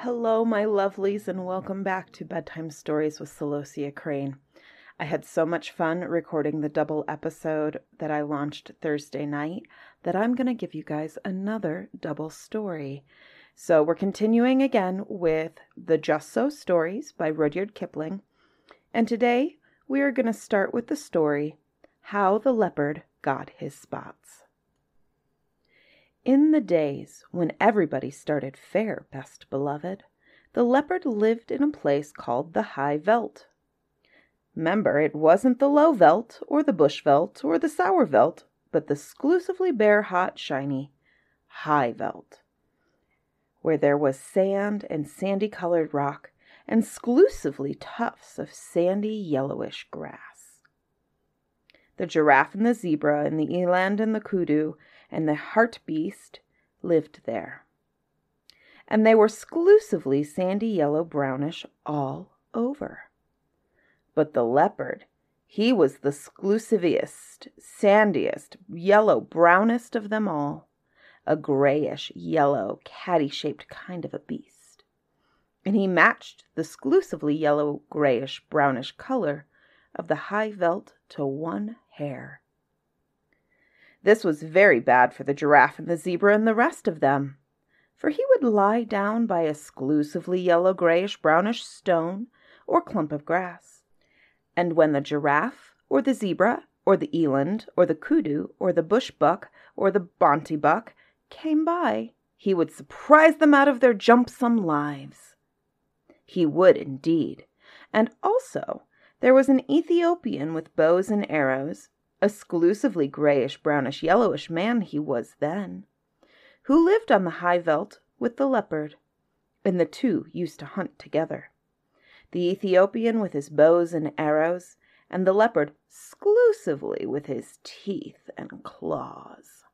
Hello, my lovelies, and welcome back to Bedtime Stories with Celosia Crane. I had so much fun recording the double episode that I launched Thursday night that I'm going to give you guys another double story. So we're continuing again with the Just So stories by Rudyard Kipling. And today we are going to start with the story, How the Leopard Got His Spots. In the days when everybody started fair, best beloved, the leopard lived in a place called the High Veld. 'Member, it wasn't the Low Veld, or the Bush Veld, or the Sour Veld, but the exclusively bare, hot, shiny High Veld, where there was sand and sandy-colored rock, and exclusively tufts of sandy, yellowish grass. The giraffe and the zebra and the eland and the kudu and the hartebeest lived there. And they were exclusively sandy yellow brownish all over. But the leopard, he was the exclusiviest, sandiest, yellow brownest of them all, a grayish, yellow, caddy-shaped kind of a beast. And he matched the exclusively yellow, grayish, brownish color of the High Veld to one hair. This was very bad for the giraffe and the zebra and the rest of them, for he would lie down by a exclusively yellow, grayish, brownish stone or clump of grass. And when the giraffe or the zebra or the eland or the kudu or the bush buck or the bonty buck came by, he would surprise them out of their jumpsome lives. He would indeed. And also there was an Ethiopian with bows and arrows, exclusively grayish, brownish, yellowish man he was then, who lived on the High Veld with the leopard, and the two used to hunt together. The Ethiopian with his bows and arrows, and the leopard exclusively with his teeth and claws.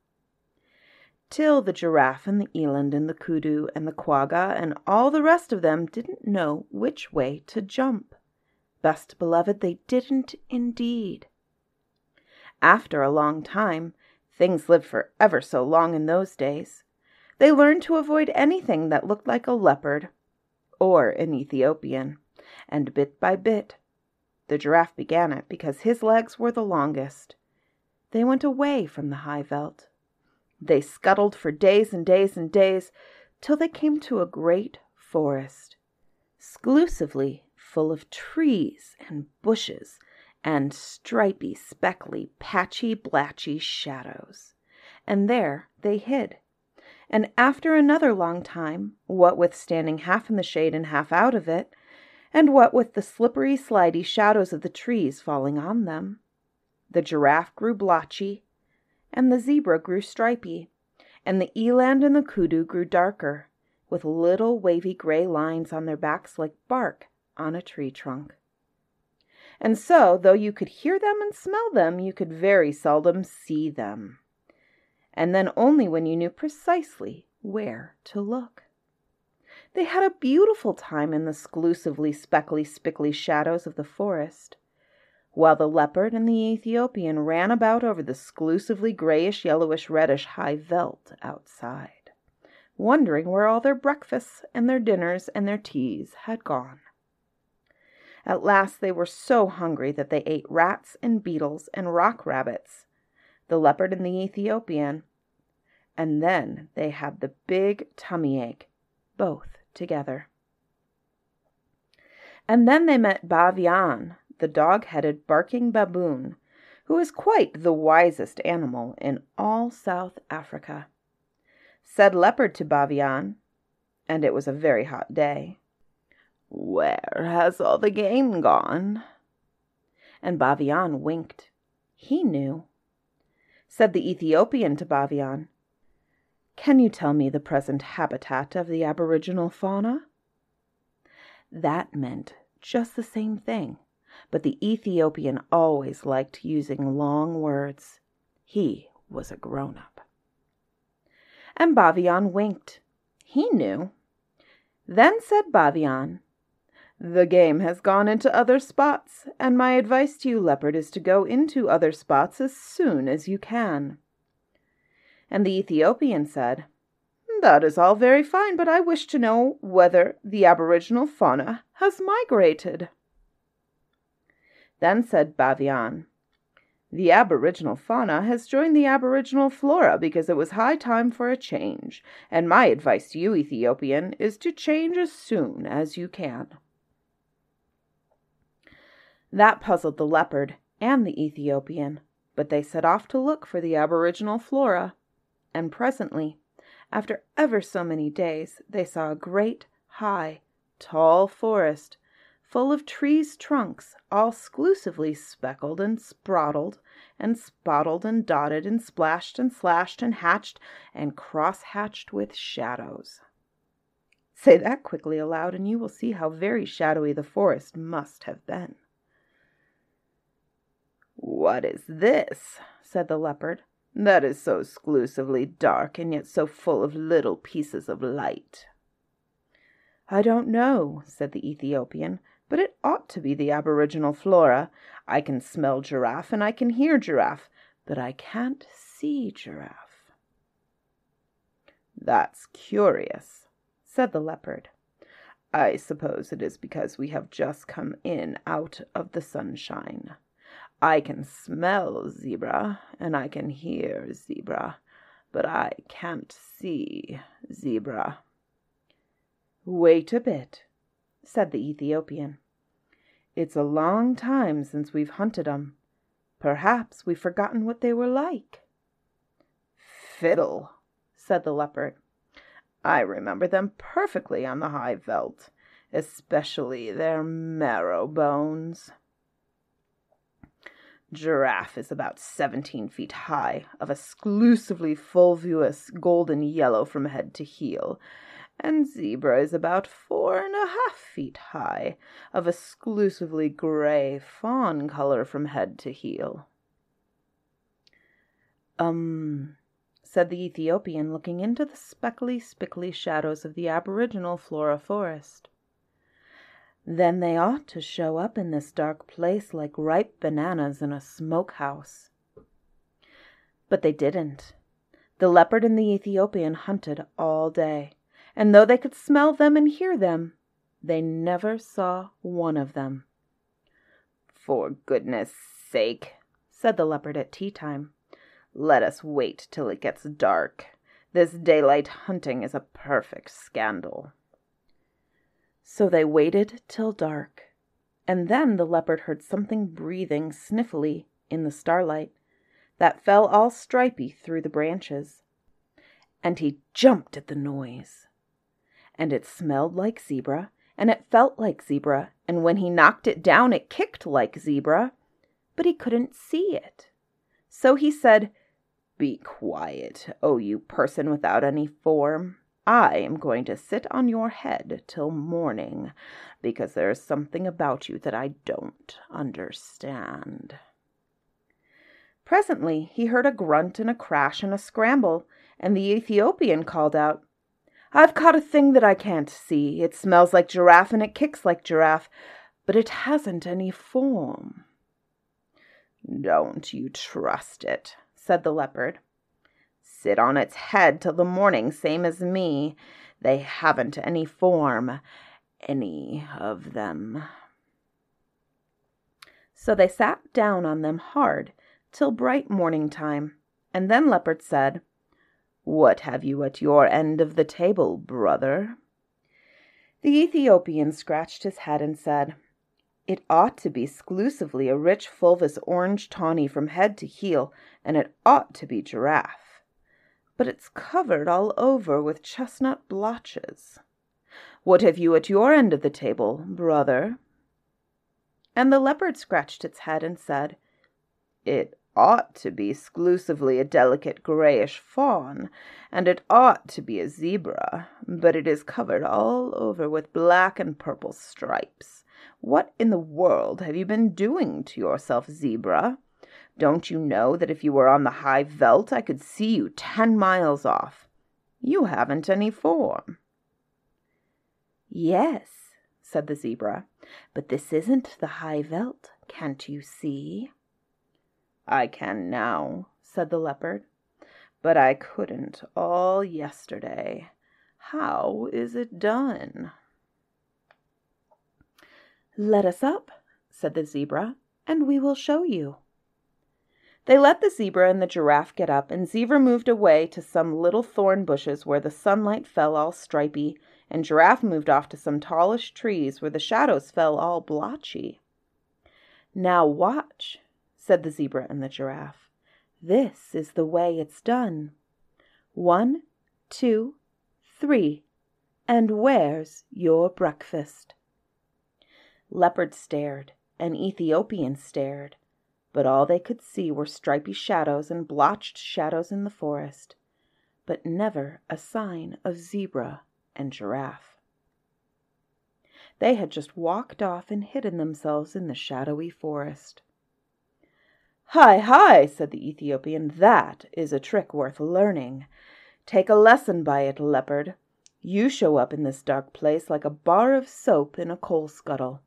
Till the giraffe and the eland and the kudu and the quagga and all the rest of them didn't know which way to jump. Best beloved, they didn't indeed. After a long time, things lived for ever so long in those days, they learned to avoid anything that looked like a leopard or an Ethiopian, and bit by bit, the giraffe began it because his legs were the longest. They went away from the High Veld. They scuttled for days and days and days till they came to a great forest, exclusively full of trees and bushes and stripy, speckly, patchy, blatchy shadows. And there they hid. And after another long time, what with standing half in the shade and half out of it, and what with the slippery, slidey shadows of the trees falling on them, the giraffe grew blotchy, and the zebra grew stripy, and the eland and the kudu grew darker, with little wavy gray lines on their backs like bark on a tree trunk. And so, though you could hear them and smell them, you could very seldom see them. And then only when you knew precisely where to look. They had a beautiful time in the exclusively speckly, spickly shadows of the forest, while the leopard and the Ethiopian ran about over the exclusively grayish, yellowish, reddish High Veld outside, wondering where all their breakfasts and their dinners and their teas had gone. At last they were so hungry that they ate rats and beetles and rock rabbits, the leopard and the Ethiopian, and then they had the big tummy ache, both together. And then they met Bavian, the dog-headed barking baboon, who is quite the wisest animal in all South Africa. Said leopard to Bavian, and it was a very hot day, "Where has all the game gone?" And Bavian winked. He knew. Said the Ethiopian to Bavian, "Can you tell me the present habitat of the aboriginal fauna?" That meant just the same thing, but the Ethiopian always liked using long words. He was a grown-up. And Bavian winked. He knew. Then said Bavian, "The game has gone into other spots, and my advice to you, leopard, is to go into other spots as soon as you can." And the Ethiopian said, That is all very fine, but I wish to know whether the aboriginal fauna has migrated. Then said Baviaan, the aboriginal fauna has joined the aboriginal flora because it was high time for a change, and my advice to you, Ethiopian, is to change as soon as you can. That puzzled the leopard and the Ethiopian, but they set off to look for the aboriginal flora, and presently, after ever so many days, they saw a great, high, tall forest, full of trees' trunks, all exclusively speckled and spotted and dotted and splashed and slashed and hatched and cross-hatched with shadows. Say that quickly aloud, and you will see how very shadowy the forest must have been. What is this? Said the leopard. That is so exclusively dark and yet so full of little pieces of light. I don't know, said the Ethiopian, but it ought to be the aboriginal flora. I can smell giraffe and I can hear giraffe, but I can't see giraffe. That's curious, said the leopard. I suppose it is because we have just come in out of the sunshine. I can smell zebra and I can hear zebra, but I can't see zebra. Wait a bit, said the Ethiopian. It's a long time since we've hunted 'em. Perhaps we've forgotten what they were like. Fiddle, said the leopard. I remember them perfectly on the high veld, especially their marrow bones. Giraffe is about 17 feet high, of exclusively fulvous golden yellow from head to heel, and zebra is about 4.5 feet high, of exclusively gray fawn color from head to heel. Said the Ethiopian, looking into the spickly shadows of the aboriginal flora forest. Then they ought to show up in this dark place like ripe bananas in a smokehouse. But they didn't. The leopard and the Ethiopian hunted all day, and though they could smell them and hear them, they never saw one of them. For goodness' sake, said the leopard at tea time, let us wait till it gets dark. This daylight hunting is a perfect scandal. So they waited till dark, and then the leopard heard something breathing sniffily in the starlight that fell all stripy through the branches, and he jumped at the noise. And it smelled like zebra, and it felt like zebra, and when he knocked it down it kicked like zebra, but he couldn't see it. So he said, Be quiet, O you person without any form. I am going to sit on your head till morning, because there is something about you that I don't understand. Presently he heard a grunt and a crash and a scramble, and the Ethiopian called out, I've caught a thing that I can't see. It smells like giraffe and it kicks like giraffe, but it hasn't any form. Don't you trust it, said the leopard. Sit on its head till the morning, same as me. They haven't any form, any of them. So they sat down on them hard till bright morning time, and then Leopard said, What have you at your end of the table, brother? The Ethiopian scratched his head and said, It ought to be exclusively a rich fulvous orange tawny from head to heel, and it ought to be giraffe. But it's covered all over with chestnut blotches. What have you at your end of the table, brother? And the leopard scratched its head and said, It ought to be exclusively a delicate grayish fawn, and it ought to be a zebra, but it is covered all over with black and purple stripes. What in the world have you been doing to yourself, zebra? Don't you know that if you were on the high veld, I could see you 10 miles off? You haven't any form. Yes, said the zebra, but this isn't the high veld, can't you see? I can now, said the leopard, but I couldn't all yesterday. How is it done?" "Let us up," said the zebra, "and we will show you." They let the zebra and the giraffe get up, and Zebra moved away to some little thorn bushes where the sunlight fell all stripy, and Giraffe moved off to some tallish trees where the shadows fell all blotchy. "Now watch," said the zebra and the giraffe. "This is the way it's done. 1, 2, 3, and where's your breakfast?" Leopard stared, and Ethiopian stared, but all they could see were stripy shadows and blotched shadows in the forest, but never a sign of Zebra and Giraffe. They had just walked off and hidden themselves in the shadowy forest. "Hi, hi," said the Ethiopian, "that is a trick worth learning. Take a lesson by it, Leopard. You show up in this dark place like a bar of soap in a coal scuttle."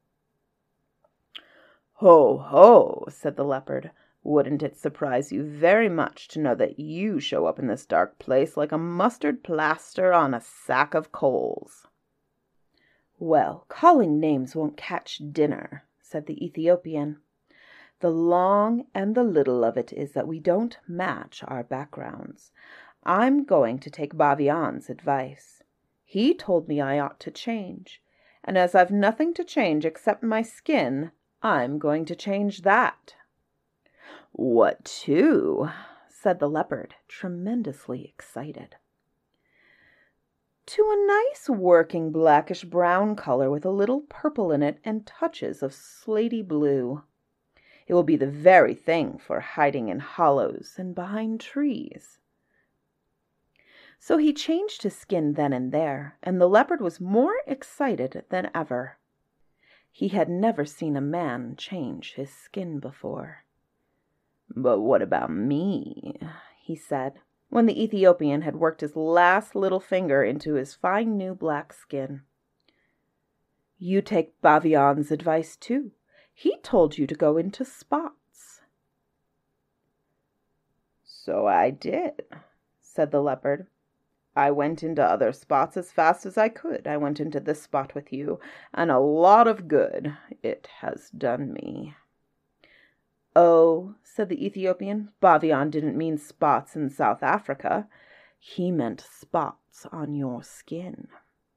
"Ho, ho," said the Leopard. "Wouldn't it surprise you very much to know that you show up in this dark place like a mustard plaster on a sack of coals?" "Well, calling names won't catch dinner," said the Ethiopian. "The long and the little of it is that we don't match our backgrounds. I'm going to take Baviane's advice. He told me I ought to change, and as I've nothing to change except my skin, I'm going to change that." "What to?" said the Leopard, tremendously excited. "To a nice working blackish-brown color with a little purple in it and touches of slaty blue. It will be the very thing for hiding in hollows and behind trees." So he changed his skin then and there, and the Leopard was more excited than ever. He had never seen a man change his skin before. "But what about me?" he said, when the Ethiopian had worked his last little finger into his fine new black skin. "You take Baviane's advice too. He told you to go into spots." "So I did," said the Leopard. "I went into other spots as fast as I could. I went into this spot with you, and a lot of good it has done me." "Oh," said the Ethiopian, "Baviane didn't mean spots in South Africa. He meant spots on your skin."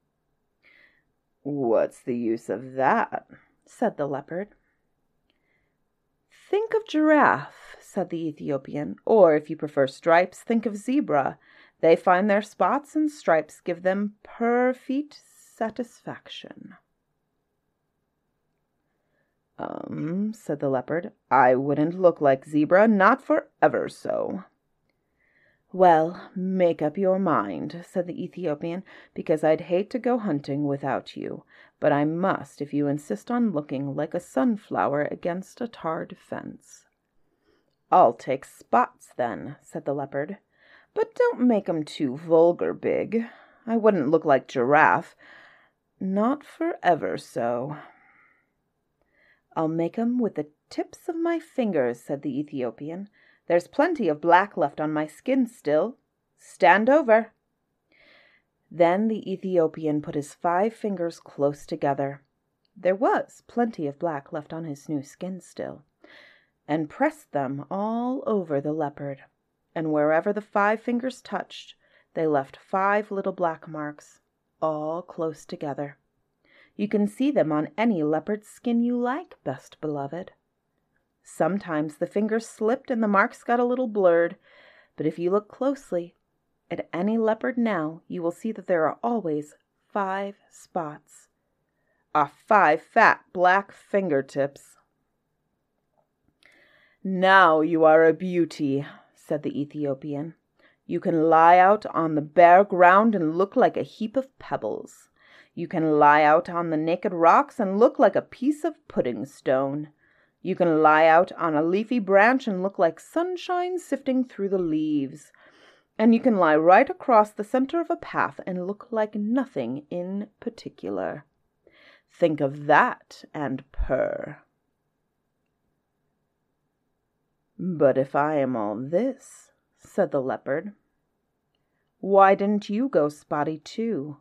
"What's the use of that?" said the Leopard. "Think of Giraffe," said the Ethiopian, "or if you prefer stripes, think of Zebra. They find their spots and stripes give them perfect satisfaction." Said the Leopard, "I wouldn't look like Zebra, not for ever so." "Well, make up your mind," said the Ethiopian, "because I'd hate to go hunting without you, but I must if you insist on looking like a sunflower against a tarred fence." "I'll take spots then," said the Leopard, "but don't make 'em too vulgar big. I wouldn't look like Giraffe, not for ever so." "I'll make 'em with the tips of my fingers," said the Ethiopian. "There's plenty of black left on my skin still. Stand over." Then the Ethiopian put his 5 fingers close together. There was plenty of black left on his new skin still, and pressed them all over the Leopard, and wherever the 5 fingers touched, they left 5 little black marks, all close together. You can see them on any leopard's skin you like, best beloved. Sometimes the fingers slipped and the marks got a little blurred, but if you look closely at any leopard now, you will see that there are always 5 spots. 5 fat black fingertips. "Now you are a beauty," said the Ethiopian. "You can lie out on the bare ground and look like a heap of pebbles. You can lie out on the naked rocks and look like a piece of pudding stone. You can lie out on a leafy branch and look like sunshine sifting through the leaves. And you can lie right across the center of a path and look like nothing in particular. Think of that and purr." "But if I am all this," said the leopard. "Why didn't you go spotty too?"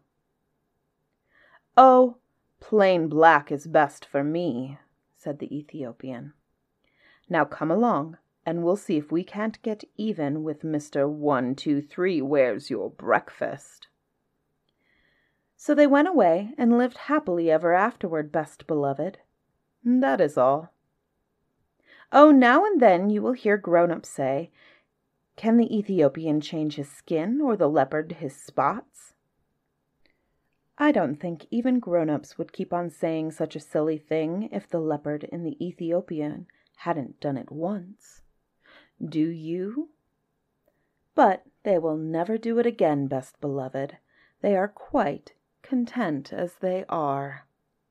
"Oh, plain black is best for me," said the Ethiopian. "Now come along, and we'll see if we can't get even with Mr. 123 Where's Your Breakfast?" So they went away and lived happily ever afterward, best beloved. That is all. Oh, now and then you will hear grown-ups say, "Can the Ethiopian change his skin, or the leopard his spots?" I don't think even grown-ups would keep on saying such a silly thing if the leopard and the Ethiopian hadn't done it once. Do you? But they will never do it again, best beloved. They are quite content as they are.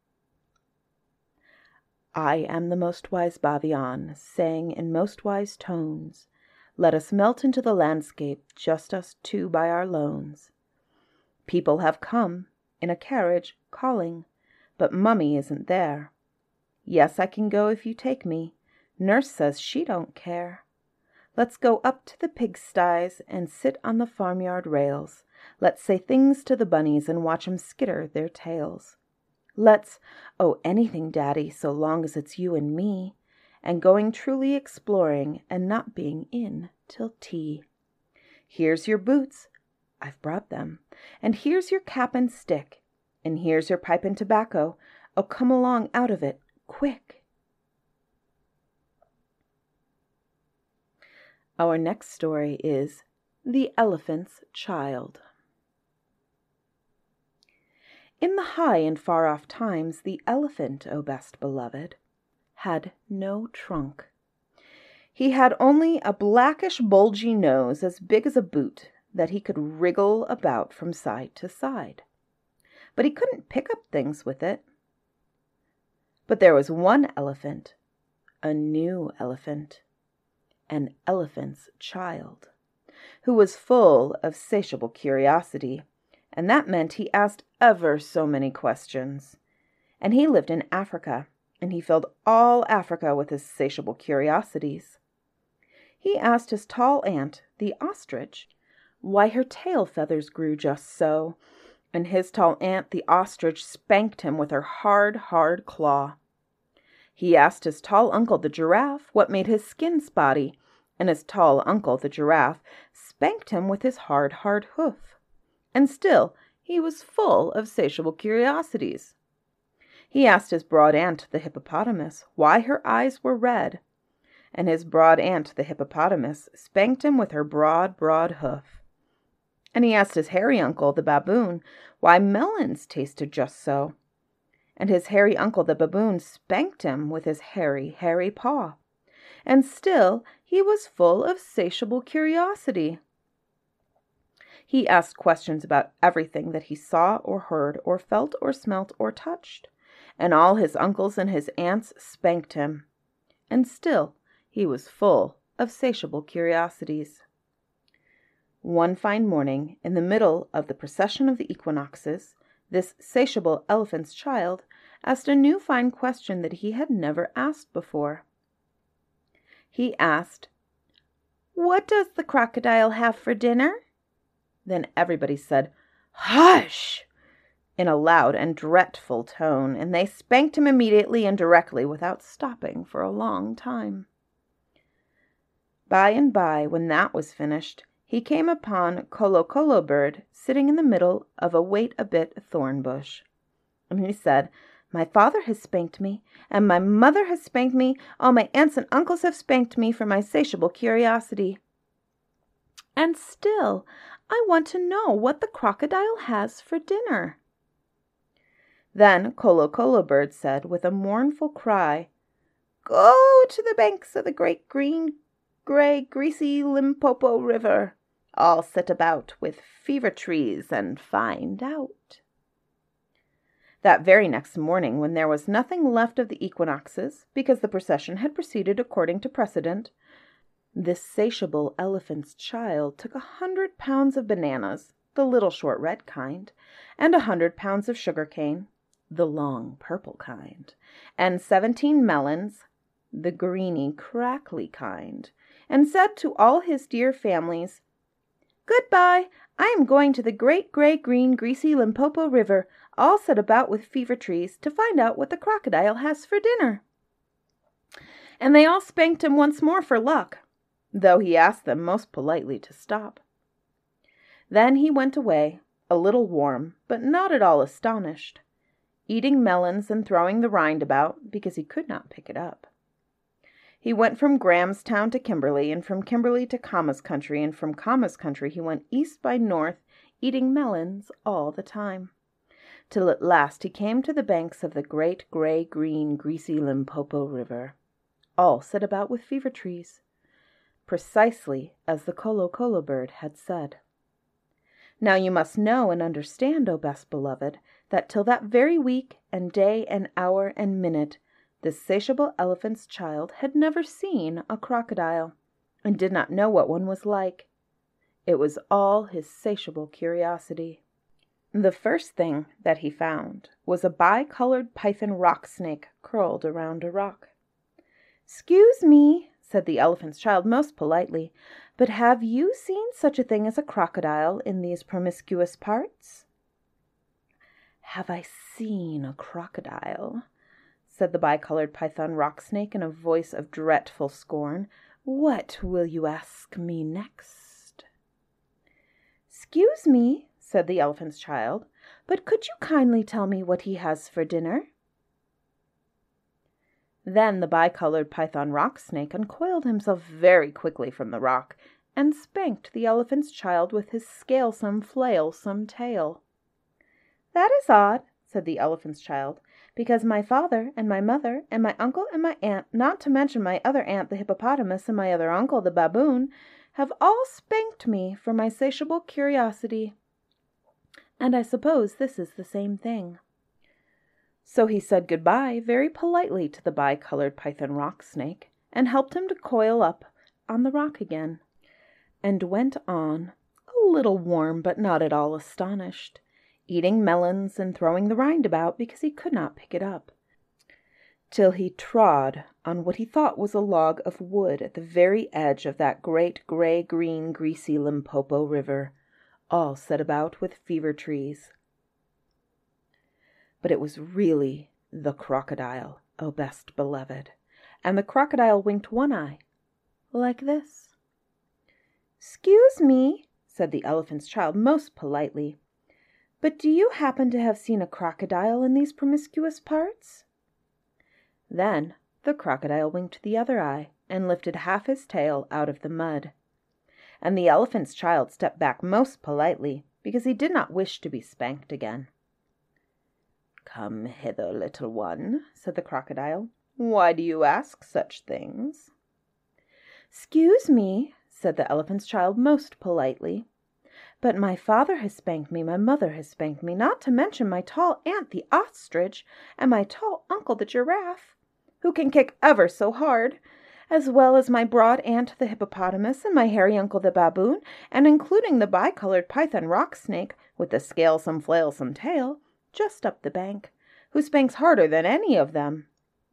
I am the most wise Bavian, saying in most wise tones, "Let us melt into the landscape, just us two by our lones. People have come, in a carriage, calling, but Mummy isn't there. Yes, I can go if you take me. Nurse says she don't care. Let's go up to the pigsties and sit on the farmyard rails. Let's say things to the bunnies and watch 'em skitter their tails. Let's, oh, anything, Daddy, so long as it's you and me, and going truly exploring and not being in till tea. Here's your boots, I've brought them, and here's your cap and stick, and here's your pipe and tobacco. Oh, come along out of it, quick." Our next story is The Elephant's Child. In the high and far-off times, the elephant, O best beloved, had no trunk. He had only a blackish bulgy nose as big as a boot that he could wriggle about from side to side. But he couldn't pick up things with it. But there was one elephant, a new elephant, an elephant's child, who was full of satiable curiosity, and that meant he asked ever so many questions. And he lived in Africa, and he filled all Africa with his satiable curiosities. He asked his tall aunt, the ostrich, why her tail feathers grew just so, and his tall aunt, the ostrich, spanked him with her hard, hard claw. He asked his tall uncle, the giraffe, what made his skin spotty, and his tall uncle, the giraffe, spanked him with his hard, hard hoof. And still he was full of satiable curiosities. He asked his broad aunt, the hippopotamus, why her eyes were red, and his broad aunt, the hippopotamus, spanked him with her broad, broad hoof. And he asked his hairy uncle, the baboon, why melons tasted just so, and his hairy uncle, the baboon, spanked him with his hairy, hairy paw. And still he was full of satiable curiosity. He asked questions about everything that he saw or heard or felt or smelt or touched, and all his uncles and his aunts spanked him. And still he was full of satiable curiosities. One fine morning, in the middle of the procession of the equinoxes, this satiable elephant's child asked a new fine question that he had never asked before. He asked, "What does the crocodile have for dinner?" Then everybody said, "Hush!" in a loud and dreadful tone, and they spanked him immediately and directly without stopping for a long time. By and by, when that was finished, he came upon Colo Bird sitting in the middle of a wait-a-bit thorn bush. And he said, "My father has spanked me, and my mother has spanked me, all my aunts and uncles have spanked me for my satiable curiosity. And still, I want to know what the crocodile has for dinner." Then Colo Bird said with a mournful cry, "Go to the banks of the great green, gray, greasy Limpopo River. I'll sit about with fever trees and find out." That very next morning, when there was nothing left of the equinoxes, because the procession had proceeded according to precedent, this satiable elephant's child took 100 pounds of bananas, the little short red kind, and 100 pounds of sugar cane, the long purple kind, and 17 melons, the greeny crackly kind, and said to all his dear families, "Goodbye, I am going to the great gray green greasy Limpopo River, all set about with fever trees, to find out what the crocodile has for dinner." And they all spanked him once more for luck, though he asked them most politely to stop. Then he went away, a little warm, but not at all astonished, eating melons and throwing the rind about because he could not pick it up. He went from Grahamstown to Kimberley, and from Kimberley to Kama's country, and from Kama's country he went east by north, eating melons all the time, till at last he came to the banks of the great gray-green greasy Limpopo River, all set about with fever trees, precisely as the Kolo-Kolo bird had said. Now you must know and understand, O best beloved, that till that very week and day and hour and minute, this satiable elephant's child had never seen a crocodile, and did not know what one was like. It was all his satiable curiosity. The first thing that he found was a bi-colored python rock snake curled around a rock. "'Excuse me," said the elephant's child most politely, "but have you seen such a thing as a crocodile in these promiscuous parts?" "Have I seen a crocodile?" said the bi-colored python rock snake in a voice of dreadful scorn. "What will you ask me next?" "'Excuse me," said the elephant's child, "but could you kindly tell me what he has for dinner?" Then the bi-colored python rock snake uncoiled himself very quickly from the rock, and spanked the elephant's child with his scalesome, flailsome tail. "That is odd," said the elephant's child, "because my father and my mother and my uncle and my aunt, not to mention my other aunt the hippopotamus and my other uncle the baboon, have all spanked me for my satiable curiosity. And I suppose this is the same thing." So he said goodbye very politely to the bi-colored python rock snake, and helped him to coil up on the rock again, and went on, a little warm but not at all astonished, eating melons and throwing the rind about because he could not pick it up, till he trod on what he thought was a log of wood at the very edge of that great gray-green greasy Limpopo River, all set about with fever trees. But it was really the crocodile, O best beloved, and the crocodile winked one eye, like this. "'Excuse me," said the elephant's child most politely, "but do you happen to have seen a crocodile in these promiscuous parts?" Then the crocodile winked the other eye, and lifted half his tail out of the mud, and the elephant's child stepped back most politely, because he did not wish to be spanked again. "Come hither, little one," said the crocodile. "Why do you ask such things?" "'Excuse me," said the elephant's child most politely, "but my father has spanked me, my mother has spanked me, not to mention my tall aunt the ostrich, and my tall uncle the giraffe, who can kick ever so hard, as well as my broad aunt the hippopotamus, and my hairy uncle the baboon, and including the bi-colored python rock snake with the scalesome, flailsome tail, just up the bank, who spanks harder than any of them.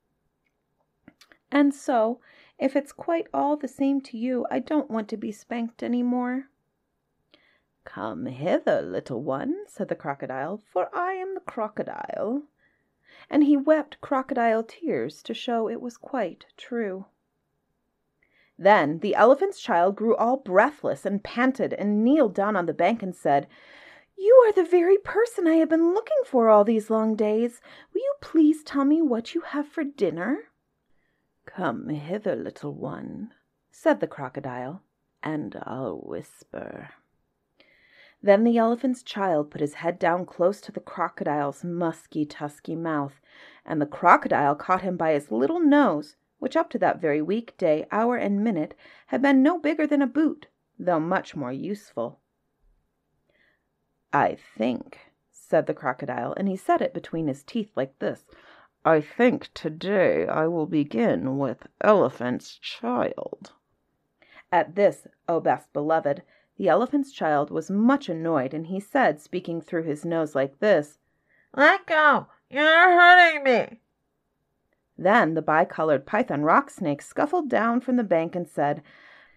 And so, if it's quite all the same to you, I don't want to be spanked any more." "Come hither, little one," said the crocodile, "for I am the crocodile." And he wept crocodile tears to show it was quite true. Then the elephant's child grew all breathless and panted and kneeled down on the bank and said, "You are the very person I have been looking for all these long days. Will you please tell me what you have for dinner?" "Come hither, little one," said the crocodile, "and I'll whisper." Then the elephant's child put his head down close to the crocodile's musky, tusky mouth, and the crocodile caught him by his little nose, which up to that very week, day, hour, and minute had been no bigger than a boot, though much more useful. "I think," said the crocodile, and he said it between his teeth like this, "I think today I will begin with elephant's child." At this, O best beloved, the elephant's child was much annoyed, and he said, speaking through his nose like this, "Let go! You're hurting me!" Then the bi-colored python rock snake scuffled down from the bank and said,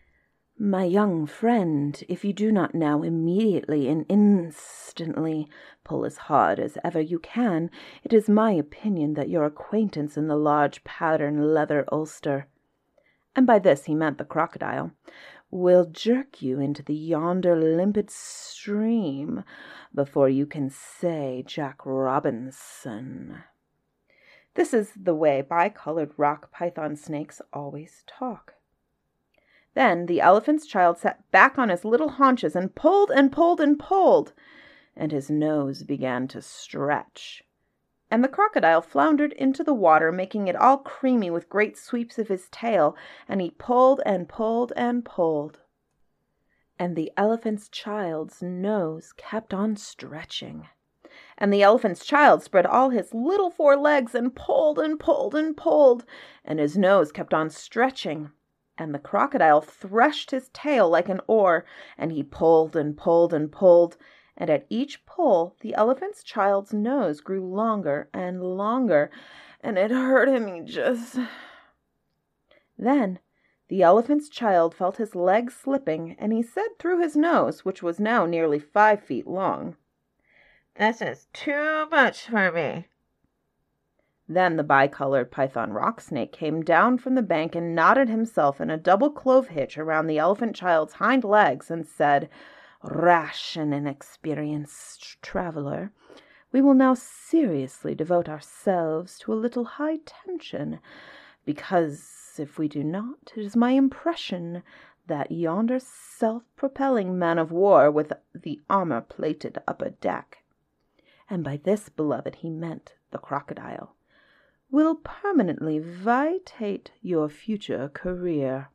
My young friend, if you do not now immediately and instantly pull as hard as ever you can, it is my opinion that your acquaintance in the large pattern leather ulster," and by this he meant the crocodile, "will jerk you into the yonder limpid stream before you can say Jack Robinson." This is the way bicolored rock python snakes always talk. Then the elephant's child sat back on his little haunches and pulled and pulled and pulled, and his nose began to stretch. And the crocodile floundered into the water, making it all creamy with great sweeps of his tail, and he pulled and pulled and pulled. And the elephant's child's nose kept on stretching. And the elephant's child spread all his little 4 legs and pulled and pulled and pulled, and his nose kept on stretching. And the crocodile threshed his tail like an oar, and he pulled and pulled and pulled, and at each pull the elephant's child's nose grew longer and longer, and it hurt him just. Then the elephant's child felt his legs slipping, and he said through his nose, which was now nearly 5 feet long, "This is too much for me." Then the bicolored python rock snake came down from the bank and knotted himself in a double clove hitch around the elephant child's hind legs and said, "Rash and inexperienced traveler, we will now seriously devote ourselves to a little high tension, because if we do not, it is my impression that yonder self-propelling man-of-war with the armor-plated upper deck," and by this, beloved, he meant the crocodile, "will permanently vitiate your future career."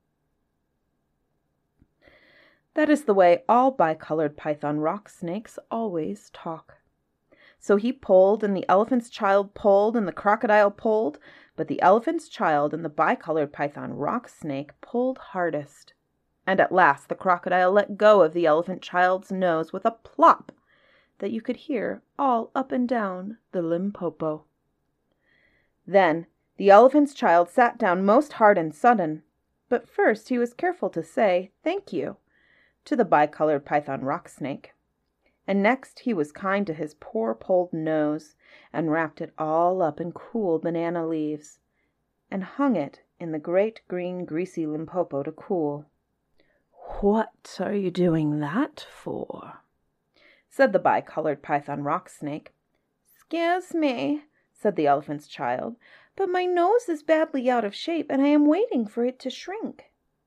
That is the way all bicolored python rock snakes always talk. So he pulled, and the elephant's child pulled, and the crocodile pulled, but the elephant's child and the bicolored python rock snake pulled hardest. And at last the crocodile let go of the elephant child's nose with a plop that you could hear all up and down the Limpopo. Then the elephant's child sat down most hard and sudden, but first he was careful to say "thank you" to the bicolored python rock snake, and next he was kind to his poor pulled nose, and wrapped it all up in cool banana leaves, and hung it in the great green greasy Limpopo to cool. "What are you doing that for?" said the bicolored python rock snake. "'Scuse me," said the elephant's child, "but my nose is badly out of shape, and I am waiting for it to shrink."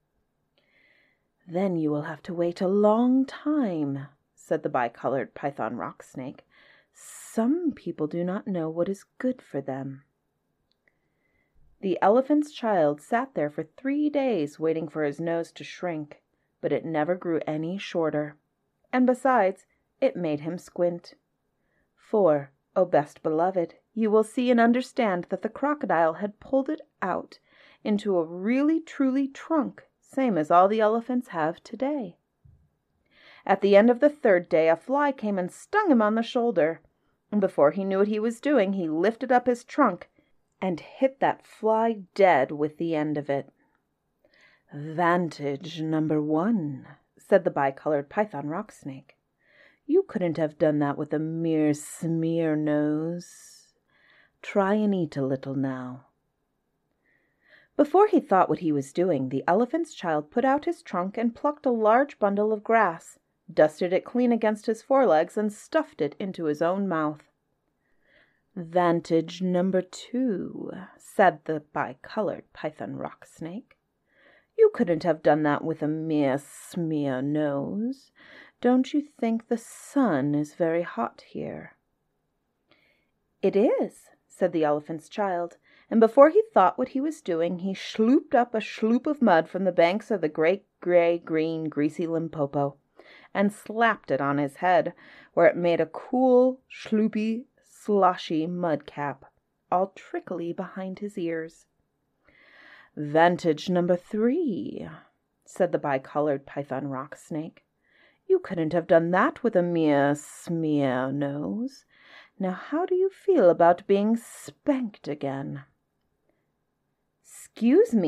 "Then you will have to wait a long time," said the bicolored python rock snake. "Some people do not know what is good for them." The elephant's child sat there for 3 days waiting for his nose to shrink, but it never grew any shorter, and besides, it made him squint. For, O best beloved, you will see and understand that the crocodile had pulled it out into a really truly trunk, same as all the elephants have today. At the end of the 3rd day a fly came and stung him on the shoulder, and before he knew what he was doing he lifted up his trunk and hit that fly dead with the end of it. "Vantage number 1, said the bicolored python rock snake. "You couldn't have done that with a mere smear nose. Try and eat a little now." Before he thought what he was doing, the elephant's child put out his trunk and plucked a large bundle of grass, dusted it clean against his forelegs, and stuffed it into his own mouth. "Vantage number 2, said the bicolored python rock snake. "You couldn't have done that with a mere smear nose. Don't you think the sun is very hot here?" "It is," said the elephant's child, and before he thought what he was doing, he slooped up a sloop of mud from the banks of the great gray-green greasy Limpopo, and slapped it on his head, where it made a cool, sloopy, sloshy mud cap, all trickly behind his ears. "Vantage number 3, said the bicolored python rock snake. "You couldn't have done that with a mere smear nose. Now how do you feel about being spanked again?" "'Scuse me,"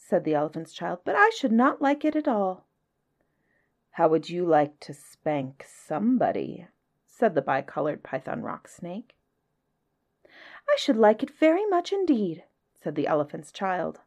said the elephant's child, but I should not like it at all. How would you like to spank somebody? Said the bicolored python rock snake. I should like it very much indeed, said the elephant's child.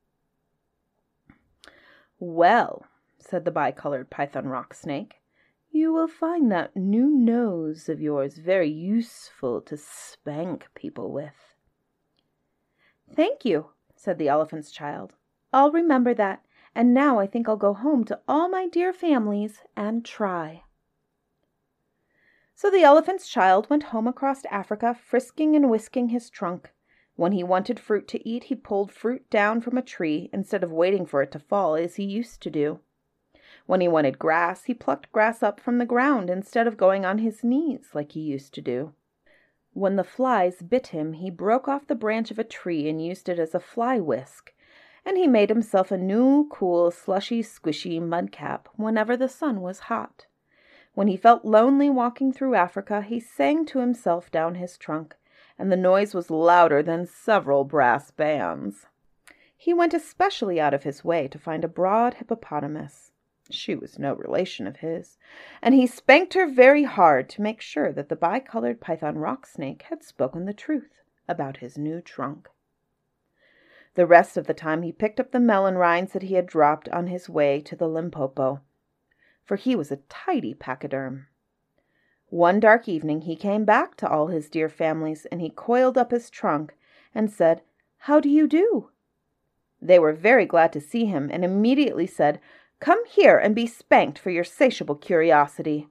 Well, said the bicolored python rock snake, you will find that new nose of yours very useful to spank people with. Thank you, said the elephant's child. I'll remember that, and now I think I'll go home to all my dear families and try. So the elephant's child went home across Africa, frisking and whisking his trunk. When he wanted fruit to eat, he pulled fruit down from a tree instead of waiting for it to fall as he used to do. When he wanted grass, he plucked grass up from the ground instead of going on his knees like he used to do. When the flies bit him, he broke off the branch of a tree and used it as a fly whisk, and he made himself a new, cool, slushy, squishy mud cap whenever the sun was hot. When he felt lonely walking through Africa, he sang to himself down his trunk, and the noise was louder than several brass bands. He went especially out of his way to find a broad hippopotamus. She was no relation of his, and he spanked her very hard to make sure that the bicolored python rock snake had spoken the truth about his new trunk. The rest of the time he picked up the melon rinds that he had dropped on his way to the Limpopo, for he was a tidy pachyderm. One dark evening he came back to all his dear families, and he coiled up his trunk and said, "How do you do?" They were very glad to see him, and immediately said, "Come here and be spanked for your satiable curiosity."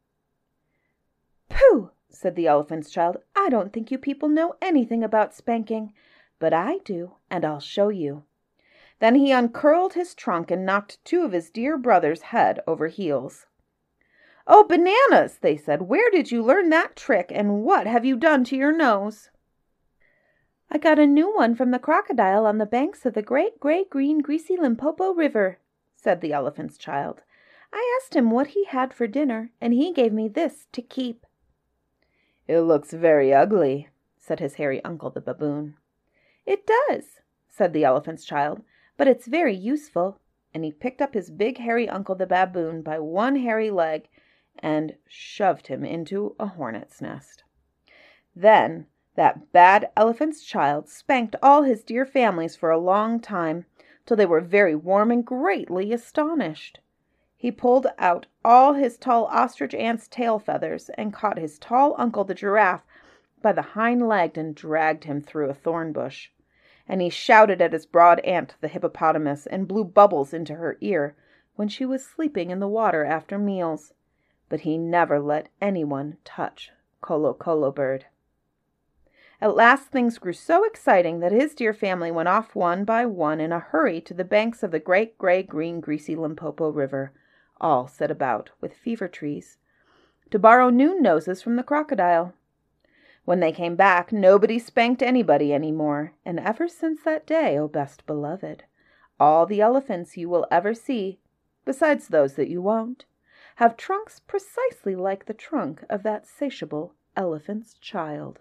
"Pooh!" said the elephant's child. "I don't think you people know anything about spanking, but I do, and I'll show you." Then he uncurled his trunk and knocked two of his dear brothers head over heels. "Oh, Bananas!" they said. "Where did you learn that trick, and what have you done to your nose?" "I got a new one from the crocodile on the banks of the great gray green greasy Limpopo River," said the elephant's child. "I asked him what he had for dinner, and he gave me this to keep." "It looks very ugly," said his hairy uncle the baboon. "It does," said the elephant's child, "but it's very useful," and he picked up his big hairy uncle the baboon by one hairy leg and shoved him into a hornet's nest. Then that bad elephant's child spanked all his dear families for a long time, till they were very warm and greatly astonished. He pulled out all his tall ostrich aunt's tail feathers and caught his tall uncle the giraffe by the hind leg and dragged him through a thorn bush. And he shouted at his broad aunt the hippopotamus and blew bubbles into her ear when she was sleeping in the water after meals. But he never let anyone touch Kolo Kolo Bird. At last things grew so exciting that his dear family went off one by one in a hurry to the banks of the great gray green greasy Limpopo River, all set about with fever trees, to borrow new noses from the crocodile. When they came back, nobody spanked anybody any more, and ever since that day, O best beloved, all the elephants you will ever see, besides those that you won't, have trunks precisely like the trunk of that satiable elephant's child.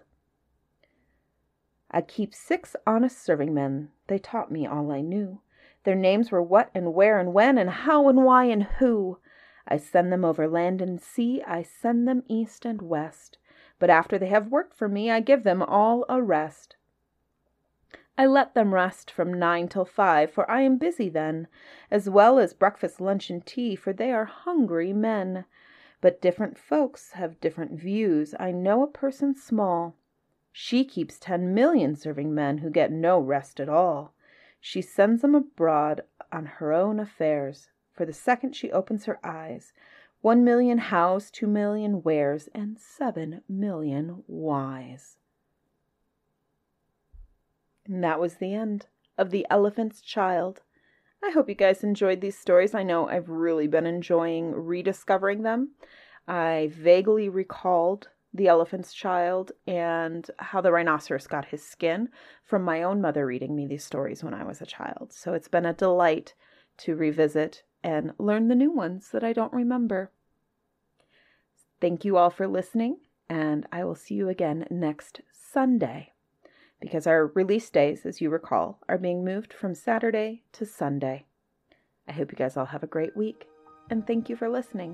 I keep 6 honest serving men. They taught me all I knew. Their names were what and where and when and how and why and who. I send them over land and sea. I send them east and west. But after they have worked for me, I give them all a rest. I let them rest from 9 till 5, for I am busy then, as well as breakfast, lunch, and tea, for they are hungry men. But different folks have different views. I know a person small. She keeps 10 million serving men who get no rest at all. She sends them abroad on her own affairs, for the second she opens her eyes, 1 million hows, 2 million wheres, and 7 million whys. And that was the end of The Elephant's Child. I hope you guys enjoyed these stories. I know I've really been enjoying rediscovering them. I vaguely recalled The Elephant's Child and how the rhinoceros got his skin from my own mother reading me these stories when I was a child. So it's been a delight to revisit and learn the new ones that I don't remember. Thank you all for listening, and I will see you again next Sunday. because our release days, as you recall, are being moved from Saturday to Sunday. I hope you guys all have a great week, and thank you for listening.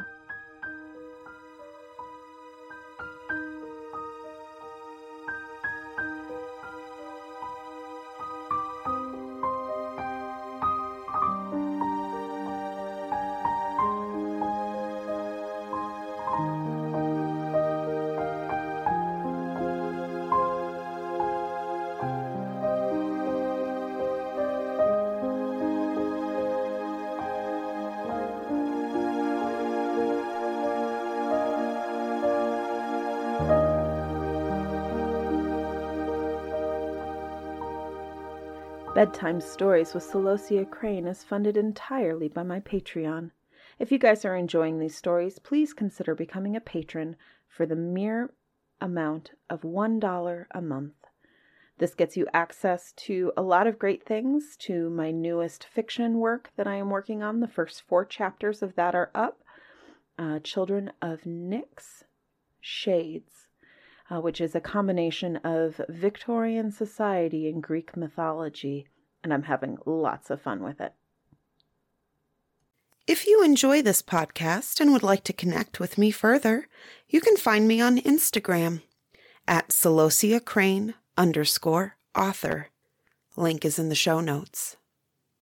Bedtime Stories with Celosia Crane is funded entirely by my Patreon. If you guys are enjoying these stories, please consider becoming a patron for the mere amount of $1 a month. This gets you access to a lot of great things, to my newest fiction work that I am working on. The first 4 chapters of that are up. Children of Nyx Shades, which is a combination of Victorian society and Greek mythology, and I'm having lots of fun with it. If you enjoy this podcast and would like to connect with me further, you can find me on Instagram at CelosiaCrane_author. Link is in the show notes.